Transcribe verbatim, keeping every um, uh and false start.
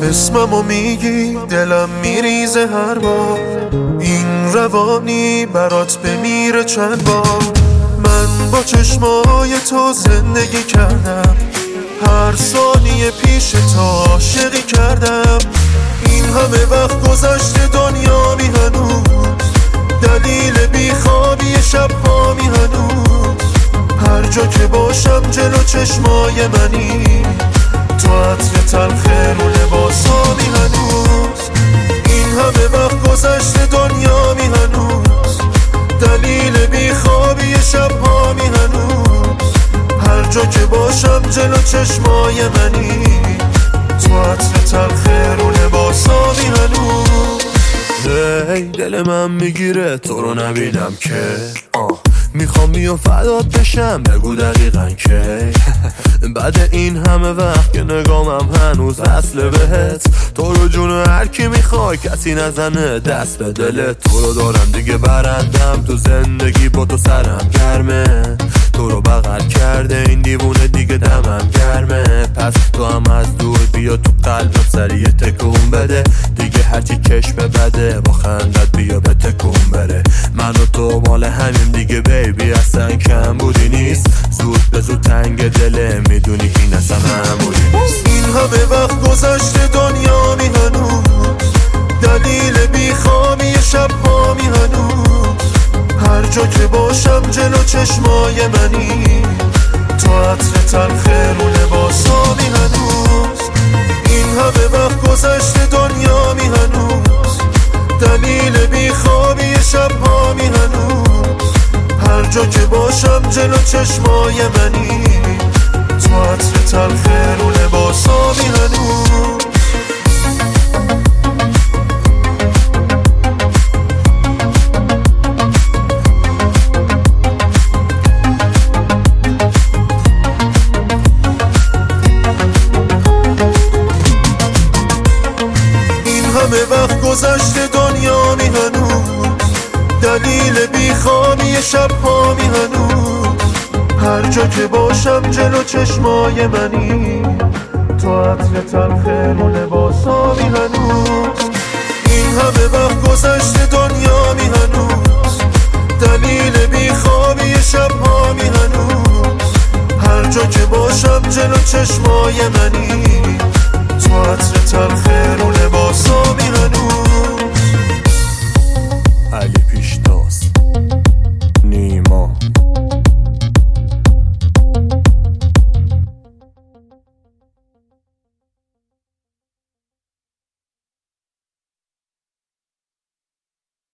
اسممو میگی دلم میریزه هر بار، این روانی برات بمیره چند بار. من با چشمای تو زندگی کردم، هر ثانیه پیش تو عاشقی کردم. این همه وقت گذشته دنیا می هنوز، دلیل بیخوابی شب ها می هنوز. هر جا که باشم جلو چشمای منی، تو عطر تلخ رو لباسامی هنوز. این همه وقت گذشته دنیا می هنوز، دلیل بیخوابی شب ها می هنوز. هر جا که باشم جلو چشمای منی، تو عطر تلخ رو لباسامی هنوز. هی دل من میگیره تو رو نبینم که آه میخوام میو فدات بشم، بگو دقیقا که بعد این همه وقت که نگامم هنوز وصله بهت. تو رو جون هر کی میخوای کسی نزنه دست به دلت. تو رو دارم دیگه برندم تو زندگی، با تو سرم گرمه. تو رو بغل کرده این دیوونه دیگه دمم گرمه. پس تو هم از دور بیا تو قلبم سریع تکون بده. دیگه هرچی چشم بده با خندت بیا به تکون بره. من و تو مال همیم دیگه بیبی، اصلا کم بودی نیست. زود به زود تنگ دله میدونی این اصلا معمولی نیست. این همه وقت گذشته دنیا می هنوز، دلیل بیخوابی شب ها می هنوز. هر جا که باشم جلو چشمای منی، تو عطر تلخ رو لباسامی هنوز. این همه وقت گذشته دنیا می هنوز، دلیل بیخوابی شب ها می هنوز. هر جا که باشم جلو چشمای منی، تو عطر تلخ رو لباسامی هنوز. همه وقت گذشته دنیا می هنوز، دلیل بیخوابی شب ها می هنوز. هر جا که باشم جلو چشمای منی، تو عطر تلخ رو لباسامی هنوز. این همه وقت گذشته دنیا می هنوز، دلیل بیخوابی شب ها می هنوز. هر جا که باشم جلو چشمای منی، تو عطر تلخ رو لباسامی